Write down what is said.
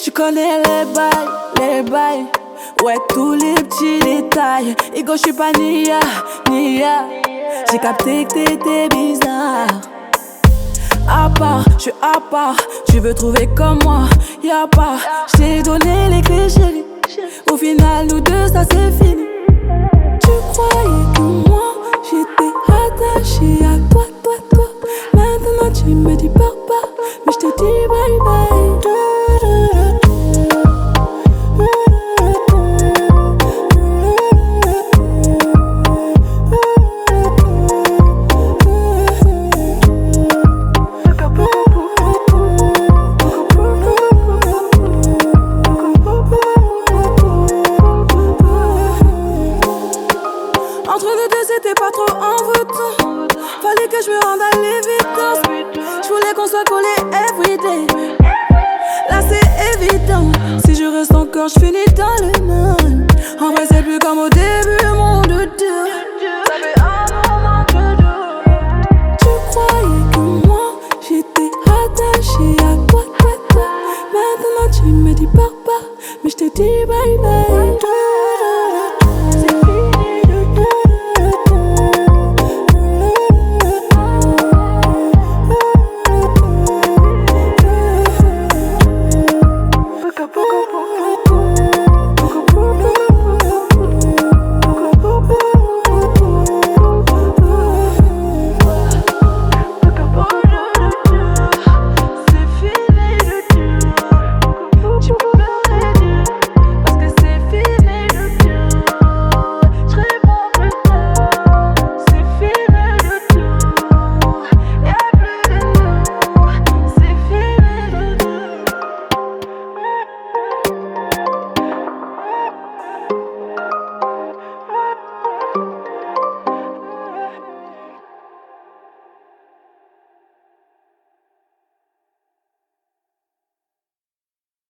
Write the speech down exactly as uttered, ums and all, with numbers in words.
Tu connais les bails, les bails. Ouais, tous les petits détails. Ego, j'suis pas Nia, Nia. J'ai capté que t'étais bizarre. À part, j'suis à part. Tu veux trouver comme moi, y'a pas. J't'ai donné les clés, chérie. Au final, nous deux, ça c'est fini. Tu croyais que moi, j'étais attachée à toi, toi, toi. Maintenant, tu me dis papa, mais j'te dis bye bye. Entre nous deux c'était pas trop envoûtant. Fallait que je me rende à l'évidence. Je voulais qu'on soit collés everyday. Là c'est évident. Si je reste encore, je finis dans le mal. En vrai c'est plus comme au début.